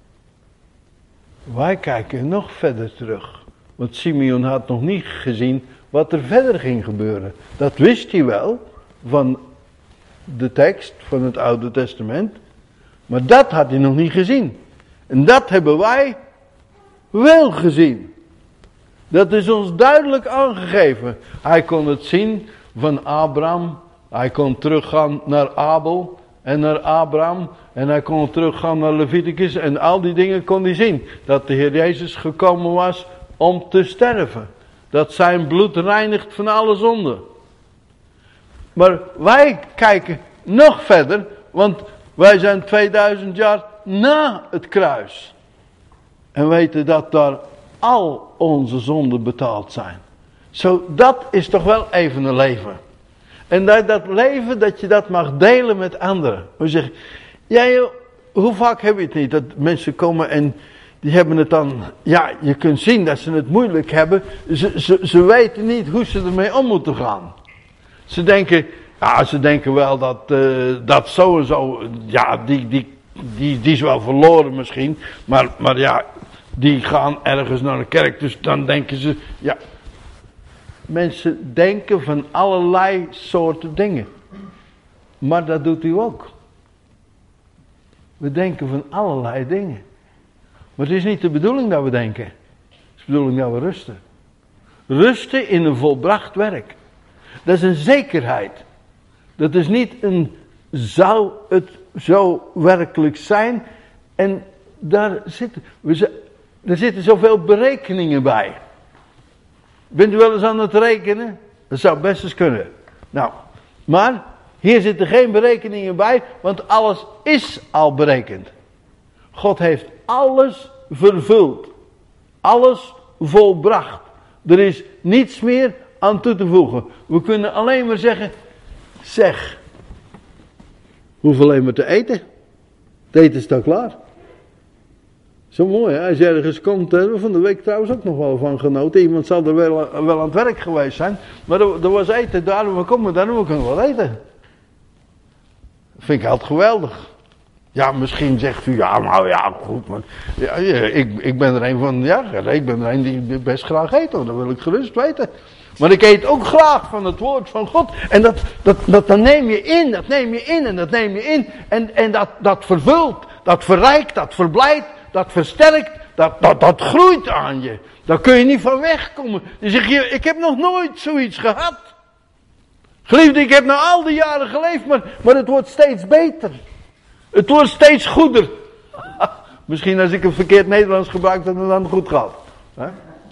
Wij kijken nog verder terug. Want Simeon had nog niet gezien wat er verder ging gebeuren. Dat wist hij wel van de tekst van het Oude Testament. Maar dat had hij nog niet gezien. En dat hebben wij wel gezien. Dat is ons duidelijk aangegeven. Hij kon het zien van Abraham. Hij kon teruggaan naar Abel en naar Abraham. En hij kon teruggaan naar Leviticus. En al die dingen kon hij zien. Dat de Heer Jezus gekomen was om te sterven. Dat zijn bloed reinigt van alle zonde. Maar wij kijken nog verder. Want wij zijn tweeduizend jaar na het kruis. En weten dat daar al onze zonden betaald zijn. Zo, dat is toch wel even een leven. En dat, dat leven, dat je dat mag delen met anderen. We zeggen, ja joh, hoe vaak heb je het niet? Dat mensen komen en die hebben het dan, ja, je kunt zien dat ze het moeilijk hebben. Ze, ze, ze weten niet hoe ze ermee om moeten gaan. Ze denken, ja, ze denken wel dat, uh, dat zo en zo, ja, die, die, die, die is wel verloren misschien. Maar, maar ja, die gaan ergens naar de kerk, dus dan denken ze, ja. Mensen denken van allerlei soorten dingen. Maar dat doet u ook. We denken van allerlei dingen. Maar het is niet de bedoeling dat we denken. Het is de bedoeling dat we rusten. Rusten in een volbracht werk. Dat is een zekerheid. Dat is niet een zou het zo werkelijk zijn. En daar zitten, we, er zitten zoveel berekeningen bij. Bent u wel eens aan het rekenen? Dat zou best eens kunnen. Nou, maar hier zitten geen berekeningen bij, want alles is al berekend. God heeft alles vervuld. Alles volbracht. Er is niets meer aan toe te voegen. We kunnen alleen maar zeggen, zeg, hoeveel hebben we te eten? Het eten staat klaar. Zo mooi, hè? Als je ergens komt, hebben we van de week trouwens ook nog wel van genoten. Iemand zal er wel, wel aan het werk geweest zijn. Maar er, er was eten daar, we komen daar, we kunnen wel eten. Dat vind ik altijd geweldig. Ja, misschien zegt u, ja, nou ja, goed, maar ja, ik, ik ben er een van, ja, ik ben er een die best graag eet, hoor. Dat wil ik gerust weten. Maar ik eet ook graag van het woord van God. En dat, dat, dat, dat neem je in, dat neem je in en dat neem je in. En, en dat, dat vervult, dat verrijkt, dat verblijdt. Dat versterkt, dat, dat, dat groeit aan je. Daar kun je niet van wegkomen. Dan zeg je, ik heb nog nooit zoiets gehad. Geliefde, ik heb nou al die jaren geleefd, maar, maar het wordt steeds beter. Het wordt steeds goeder. Misschien als ik een verkeerd Nederlands gebruik, dat het dan goed gaat. He?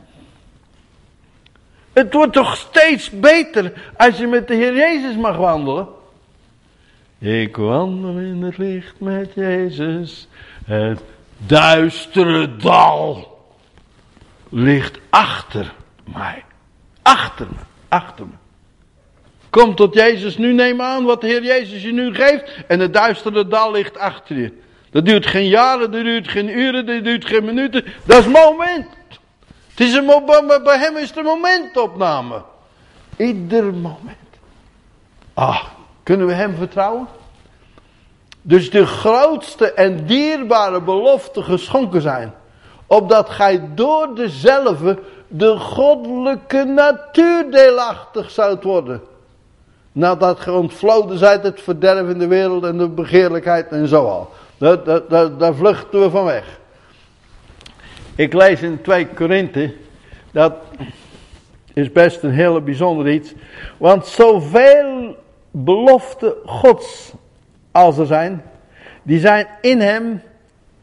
Het wordt toch steeds beter als je met de Heer Jezus mag wandelen. Ik wandel in het licht met Jezus. Het duistere dal ligt achter mij. Achter me, achter me. Kom tot Jezus nu, neem aan wat de Heer Jezus je nu geeft. En het duistere dal ligt achter je. Dat duurt geen jaren, dat duurt geen uren, dat duurt geen minuten. Dat is moment. Het is een moment, bij hem is het een momentopname. Ieder moment. Ah, kunnen we hem vertrouwen? Dus de grootste en dierbare belofte geschonken zijn. Opdat gij door dezelfde de goddelijke natuur deelachtig zoudt worden. Nadat ge ontvloden zijt het verderf in de wereld en de begeerlijkheid en zo al. Daar, daar, daar, daar vluchten we van weg. Ik lees in twee Korinthe. Dat is best een hele bijzonder iets. Want zoveel beloften Gods als er zijn, die zijn in hem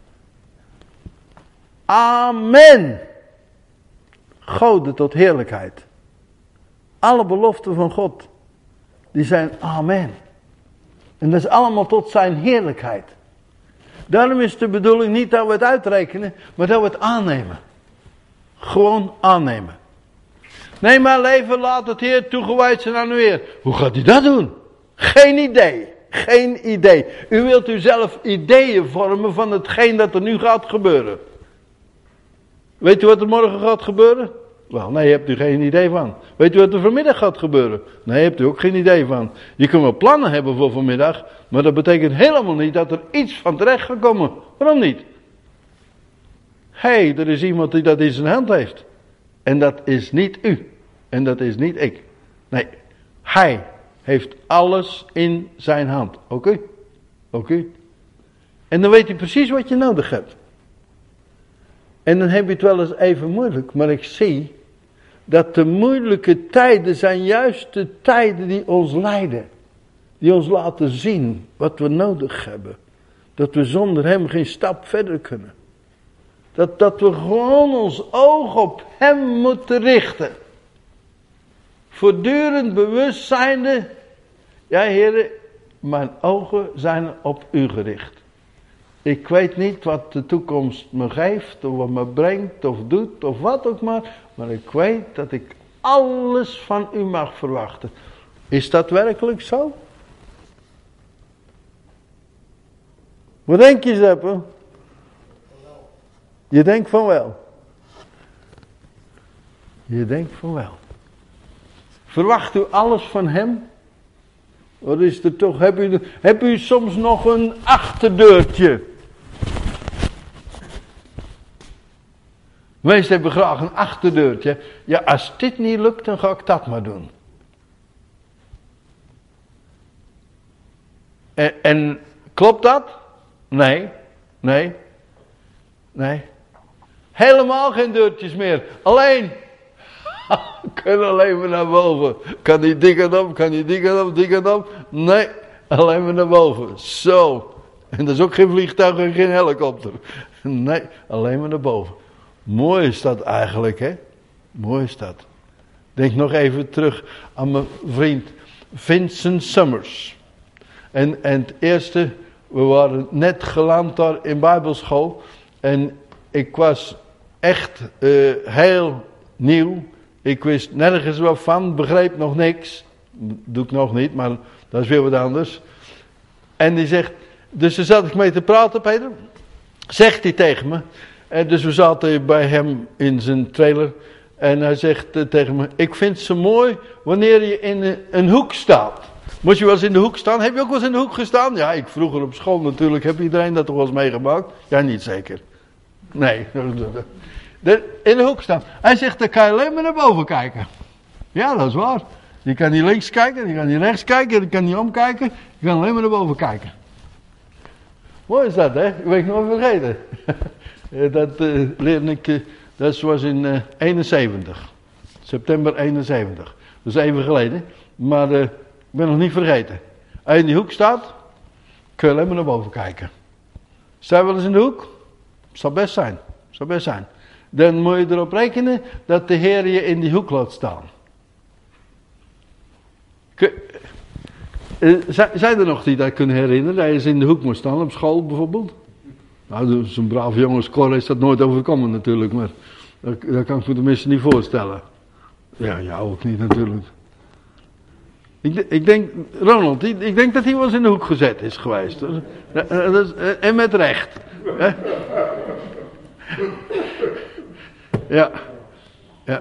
Amen. Goden tot heerlijkheid. Alle beloften van God, die zijn amen. En dat is allemaal tot zijn heerlijkheid. Daarom is de bedoeling niet dat we het uitrekenen, maar dat we het aannemen. Gewoon aannemen. Nee, mijn leven laat het Heer toegewijd zijn aan u weer. Hoe gaat hij dat doen? Geen idee. Geen idee. U wilt u zelf ideeën vormen van hetgeen dat er nu gaat gebeuren. Weet u wat er morgen gaat gebeuren? Wel, nee, hebt u geen idee van. Weet u wat er vanmiddag gaat gebeuren? Nee, hebt u ook geen idee van. Je kunt wel plannen hebben voor vanmiddag, maar dat betekent helemaal niet dat er iets van terecht gaat komen. Waarom niet? Hé, hey, er is iemand die dat in zijn hand heeft. En dat is niet u. En dat is niet ik. Nee, hij heeft alles in zijn hand. Ook u. Ook u. En dan weet u precies wat je nodig hebt. En dan heb je het wel eens even moeilijk. Maar ik zie dat de moeilijke tijden zijn juist de tijden die ons leiden. Die ons laten zien wat we nodig hebben. Dat we zonder hem geen stap verder kunnen. Dat, dat we gewoon ons oog op hem moeten richten. Voortdurend bewust zijnde. Ja, heren, mijn ogen zijn op u gericht. Ik weet niet wat de toekomst me geeft, of wat me brengt, of doet, of wat ook maar. Maar ik weet dat ik alles van u mag verwachten. Is dat werkelijk zo? Wat denk je, Zeppel? Je denkt van wel. Je denkt van wel. Verwacht u alles van hem? Wat is er toch? Heb u, heb u soms nog een achterdeurtje? Meest hebben graag een achterdeurtje. Ja, als dit niet lukt, dan ga ik dat maar doen. En, en klopt dat? Nee, nee, nee. Helemaal geen deurtjes meer. Alleen, kunnen alleen maar naar boven. Kan die die kant op, kan die die kant op, die kant op. Nee, alleen maar naar boven. Zo. En dat is ook geen vliegtuig en geen helikopter. Nee, alleen maar naar boven. Mooi is dat eigenlijk, hè? Mooi is dat. Denk nog even terug aan mijn vriend Vincent Summers. En, en het eerste, we waren net geland daar in Bijbelschool. En ik was echt uh, heel nieuw. Ik wist nergens wat van, begreep nog niks. Doe ik nog niet, maar dat is weer wat anders. En die zegt, dus daar zat ik mee te praten, Peter. Zegt hij tegen me. En dus we zaten bij hem in zijn trailer. En hij zegt uh, tegen me, ik vind het zo mooi wanneer je in een, een hoek staat. Moest je wel eens in de hoek staan? Heb je ook wel eens in de hoek gestaan? Ja, ik vroeger op school natuurlijk. Heb iedereen dat toch wel eens meegemaakt? Ja, niet zeker. Nee. De, in de hoek staan. Hij zegt, dan kan je alleen maar naar boven kijken. Ja, dat is waar. Je kan niet links kijken, je kan niet rechts kijken, je kan niet omkijken. Je kan alleen maar naar boven kijken. Mooi is dat, hè? Ik ben ik nooit vergeten. dat uh, leerde ik, uh, dat was in uh, eenenzeventig. September eenenzeventig. Dat is even geleden. Maar uh, ik ben nog niet vergeten. Als je in die hoek staat, kun je alleen maar naar boven kijken. Sta je wel eens in de hoek? Zal best zijn. Zal best zijn. Dan moet je erop rekenen dat de Heer je in die hoek laat staan. Zijn er nog die dat kunnen herinneren? Dat je eens in de hoek moest staan, op school bijvoorbeeld? Nou, zo'n brave jongens, Cor is dat nooit overkomen natuurlijk, maar dat, dat kan ik me tenminste niet voorstellen. Ja, jou ook niet natuurlijk. Ik, ik denk, Ronald, ik, ik denk dat hij wel eens in de hoek gezet is geweest. Hoor. En met recht. Ja. Ja.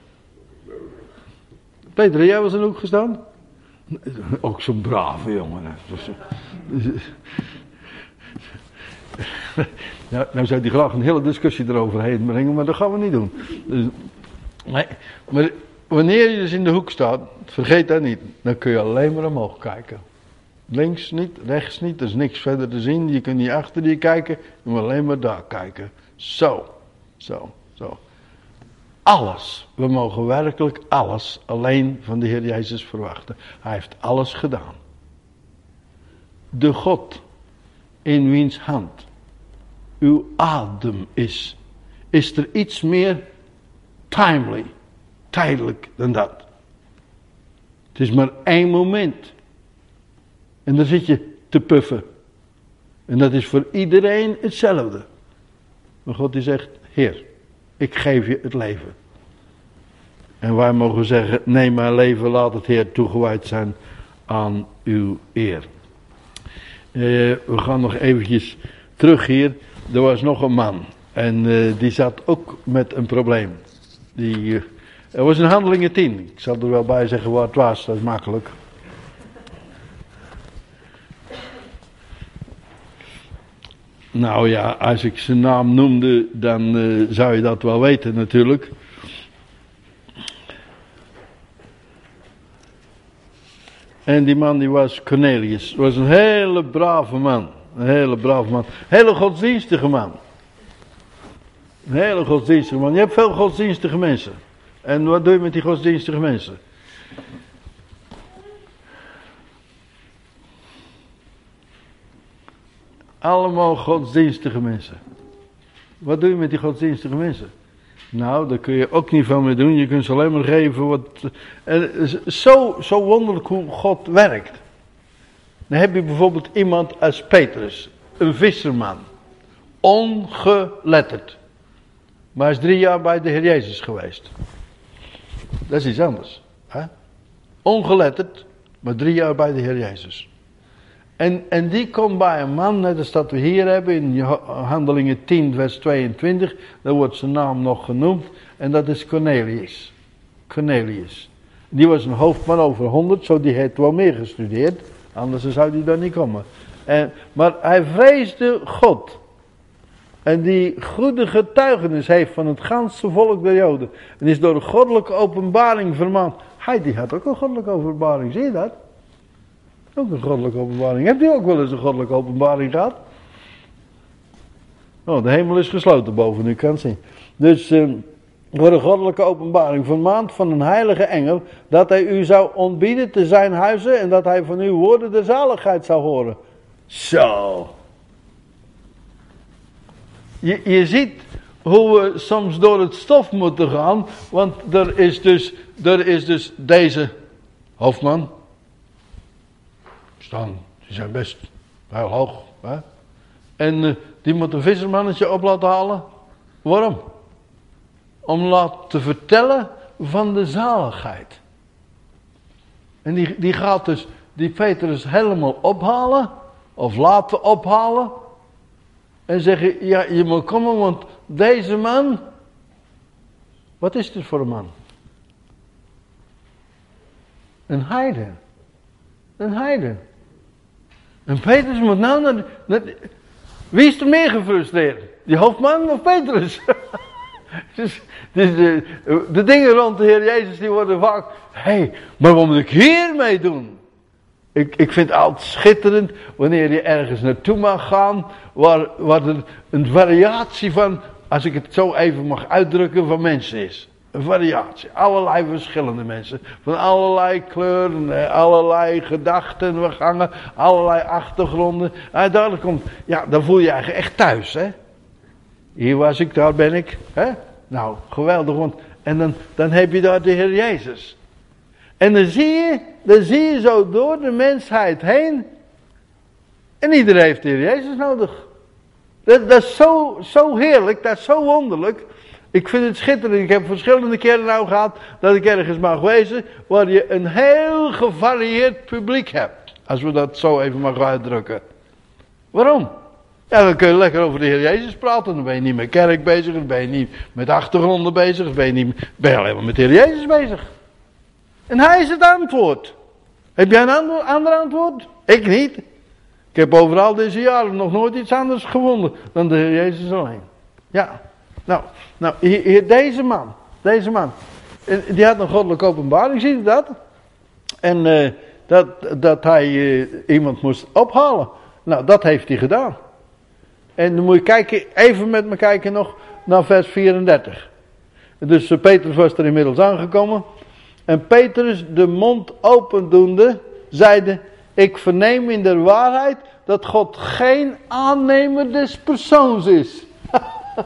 Peter, heb jij wel eens in de hoek gestaan? Ook zo'n brave jongen. Ja, nou zou hij graag een hele discussie eroverheen brengen, maar dat gaan we niet doen. Dus, nee, maar wanneer je dus in de hoek staat, vergeet dat niet, dan kun je alleen maar omhoog kijken. Links niet, rechts niet, er is niks verder te zien, je kunt niet achter je kijken, je moet alleen maar daar kijken. Zo, zo, zo. Alles, we mogen werkelijk alles alleen van de Heer Jezus verwachten. Hij heeft alles gedaan. De God in wiens hand uw adem is, is er iets meer timely, tijdelijk dan dat. Het is maar één moment. En dan zit je te puffen. En dat is voor iedereen hetzelfde. Maar God die zegt, Heer, ik geef je het leven. En wij mogen zeggen, neem mijn leven, laat het Heer toegewijd zijn aan uw eer. Uh, we gaan nog eventjes terug hier. Er was nog een man. En uh, die zat ook met een probleem. Die, uh, er was in Handelingen tien. Ik zal er wel bij zeggen waar het was, dat is makkelijk. Nou ja, als ik zijn naam noemde, dan uh, zou je dat wel weten natuurlijk. En die man die was Cornelius. Was een hele brave man. Een hele brave man. Een hele godsdienstige man. Een hele godsdienstige man. Je hebt veel godsdienstige mensen. En wat doe je met die godsdienstige mensen? Allemaal godsdienstige mensen. Wat doe je met die godsdienstige mensen? Nou, daar kun je ook niet van mee doen. Je kunt ze alleen maar geven wat... En zo, zo wonderlijk hoe God werkt. Dan heb je bijvoorbeeld iemand als Petrus. Een visserman. Ongeletterd. Maar hij is drie jaar bij de Heer Jezus geweest. Dat is iets anders. Hè? Ongeletterd, maar drie jaar bij de Heer Jezus. En, en die komt bij een man, net als dat we hier hebben in Handelingen tien vers tweeëntwintig. Daar wordt zijn naam nog genoemd. En dat is Cornelius. Cornelius. Die was een hoofdman over honderd, zo die heeft wel meer gestudeerd. Anders zou die daar niet komen. En, maar hij vreesde God. En die goede getuigenis heeft van het ganse volk der Joden. En is door een goddelijke openbaring vermaand. Hij die had ook een goddelijke openbaring, zie je dat? Ook een goddelijke openbaring. Hebt u ook wel eens een goddelijke openbaring gehad? Oh, de hemel is gesloten boven, u kan het zien. Dus uh, door een goddelijke openbaring vermaand van een heilige engel, dat hij u zou ontbieden te zijn huizen en dat hij van uw woorden de zaligheid zou horen. Zo. Je, je ziet hoe we soms door het stof moeten gaan, want er is dus, er is dus deze hoofdman. Staan, die zijn best heel hoog. Hè? En uh, die moet een vissermannetje op laten halen. Waarom? Om laten te vertellen van de zaligheid. En die, die gaat dus die Petrus helemaal ophalen. Of laten ophalen. En zeggen, ja je moet komen want deze man. Wat is dit voor een man? Een heiden. Een heiden. En Petrus moet nou naar, naar... Wie is er meer gefrustreerd? Die hoofdman of Petrus? dus, dus de, de dingen rond de Heer Jezus die worden vaak... Hé, hey, maar wat moet ik hiermee doen? Ik, ik vind het altijd schitterend wanneer je ergens naartoe mag gaan... Waar, waar er een variatie van, als ik het zo even mag uitdrukken, van mensen is. Een variatie. Allerlei verschillende mensen. Van allerlei kleuren, allerlei gedachten, we gangen, allerlei achtergronden. En daar komt, ja, dan voel je je eigenlijk echt thuis, hè. Hier was ik, daar ben ik, hè. Nou, geweldig, want, en dan, dan heb je daar de Heer Jezus. En dan zie je, dan zie je zo door de mensheid heen. En iedereen heeft de Heer Jezus nodig. Dat, dat is zo, zo heerlijk, dat is zo wonderlijk. Ik vind het schitterend. Ik heb verschillende keren nou gehad dat ik ergens mag wezen waar je een heel gevarieerd publiek hebt. Als we dat zo even mag uitdrukken. Waarom? Ja, dan kun je lekker over de Heer Jezus praten. Dan ben je niet met kerk bezig, dan ben je niet met achtergronden bezig, dan ben je, niet, ben je alleen maar met de Heer Jezus bezig. En hij is het antwoord. Heb jij een ander, ander antwoord? Ik niet. Ik heb overal deze jaren nog nooit iets anders gevonden dan de Heer Jezus alleen. Ja. Nou, nou hier, hier, deze man, deze man, die had een goddelijke openbaring, zie je dat? En uh, dat, dat hij uh, iemand moest ophalen. Nou, dat heeft hij gedaan. En dan moet je kijken, even met me kijken nog naar vers vierendertig. Dus uh, Petrus was er inmiddels aangekomen. En Petrus, de mond opendoende, zeide, ik verneem in de waarheid dat God geen aannemer des persoons is.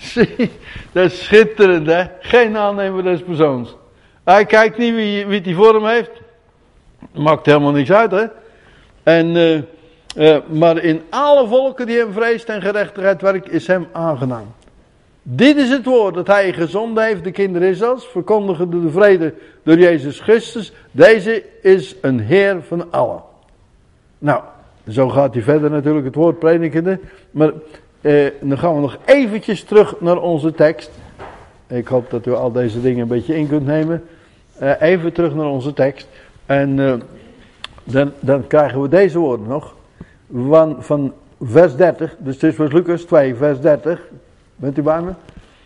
Zie, dat is schitterend, hè? Geen aannemer des persoons. Hij kijkt niet wie, wie die vorm heeft. Maakt helemaal niks uit, hè? En, uh, uh, maar in alle volken die hem vreest en gerechtigheid werkt, is hem aangenaam. Dit is het woord dat hij gezonden heeft, de kinderen Israëls, verkondigen de vrede door Jezus Christus. Deze is een Heer van allen. Nou, zo gaat hij verder natuurlijk het woord predikende. Maar eh, dan gaan we nog eventjes terug naar onze tekst. Ik hoop dat u al deze dingen een beetje in kunt nemen. Uh, even terug naar onze tekst. En uh, dan, dan krijgen we deze woorden nog. Van, van vers dertig. Dus het is Lucas twee, vers dertig. Bent u bij me?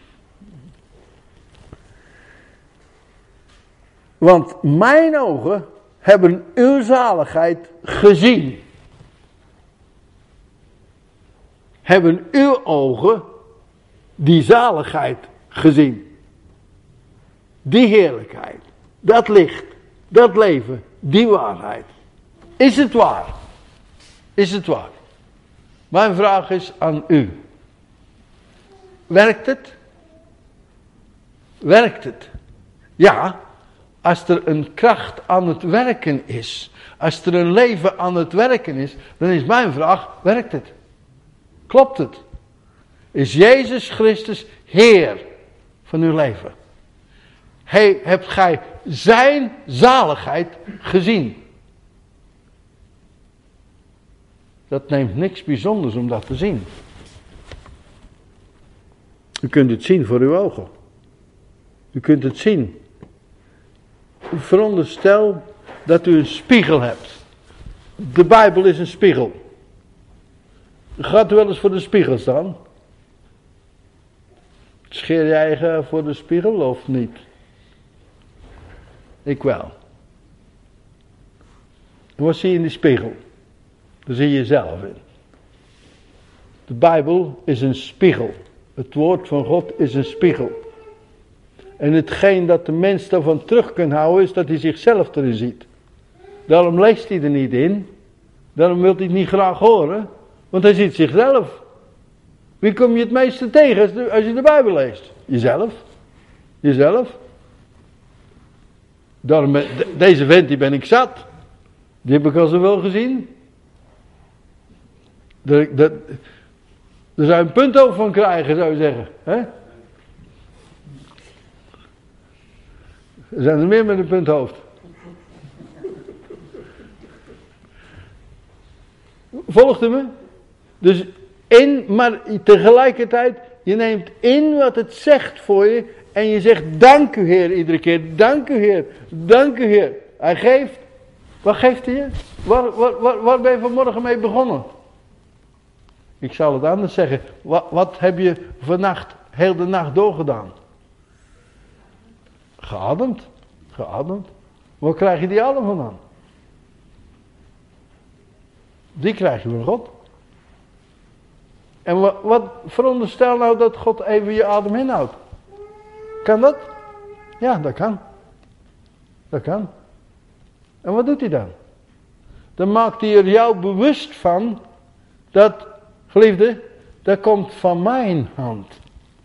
Want mijn ogen hebben uw zaligheid gezien. Hebben uw ogen die zaligheid gezien. Die heerlijkheid. Dat licht. Dat leven. Die waarheid. Is het waar? Is het waar? Mijn vraag is aan u. Werkt het? Werkt het? Ja, als er een kracht aan het werken is, als er een leven aan het werken is, dan is mijn vraag, werkt het? Klopt het? Is Jezus Christus Heer van uw leven? Hey, hebt gij zijn zaligheid gezien? Dat neemt niks bijzonders om dat te zien. U kunt het zien voor uw ogen. U kunt het zien. Veronderstel dat u een spiegel hebt. De Bijbel is een spiegel. Gaat u wel eens voor de spiegel staan? Scheer je eigen voor de spiegel of niet? Ik wel. En wat zie je in die spiegel? Daar zie je jezelf in. De Bijbel is een spiegel. Het woord van God is een spiegel. En hetgeen dat de mens daarvan terug kan houden is dat hij zichzelf erin ziet. Daarom leest hij er niet in. Daarom wil hij het niet graag horen. Want hij ziet zichzelf. Wie kom je het meeste tegen als je de Bijbel leest? Jezelf. Jezelf. Daarom ben, deze vent die ben ik zat. Die heb ik al zoveel gezien. Dat, dat, daar zou je een punt over van krijgen, zou je zeggen. Hè? Er zijn er meer met een punthoofd. Volgt u me? Dus in, maar tegelijkertijd, je neemt in wat het zegt voor je. En je zegt, dank u Heer, iedere keer. Dank u Heer, dank u Heer. Hij geeft, wat geeft hij je? Waar, waar, waar, waar ben je vanmorgen mee begonnen? Ik zal het anders zeggen. Wat, wat heb je vannacht, heel de nacht doorgedaan? Geademd. Geademd. Waar krijg je die adem vandaan? Die krijg je van God. En wat, wat veronderstel nou dat God even je adem inhoudt? Kan dat? Ja, dat kan. Dat kan. En wat doet hij dan? Dan maakt hij er jou bewust van dat, geliefde, dat komt van mijn hand.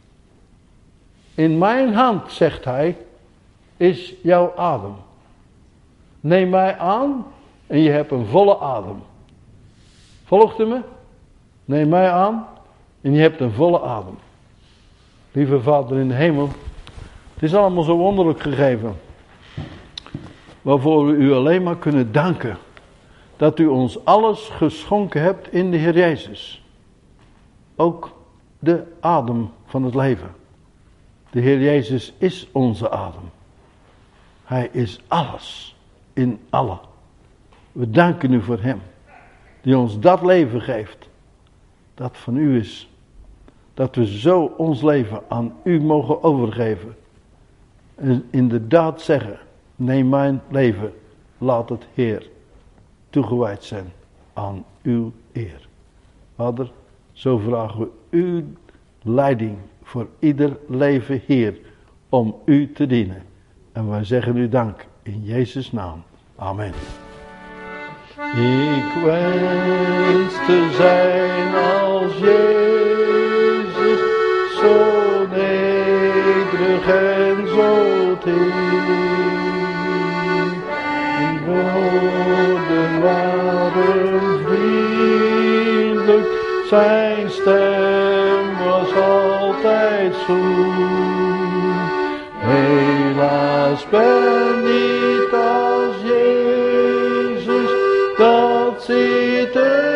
In mijn hand, zegt hij, is jouw adem. Neem mij aan en je hebt een volle adem. Volgt u me? Neem mij aan en je hebt een volle adem. Lieve Vader in de hemel, het is allemaal zo wonderlijk gegeven. Waarvoor we u alleen maar kunnen danken. Dat u ons alles geschonken hebt in de Heer Jezus. Ook de adem van het leven. De Heer Jezus is onze adem. Hij is alles in allen. We danken u voor hem. Die ons dat leven geeft. Dat van u is. Dat we zo ons leven aan u mogen overgeven. En inderdaad zeggen. Neem mijn leven. Laat het Heer toegewijd zijn aan uw eer. Vader, zo vragen we uw leiding voor ieder leven, Heer, om u te dienen. En wij zeggen u dank in Jezus' naam. Amen. Ik wens te zijn als Jezus, zo En woorden waren vriendelijk, zijn stem was altijd zoen. Helaas ben niet als Jezus, dat zit er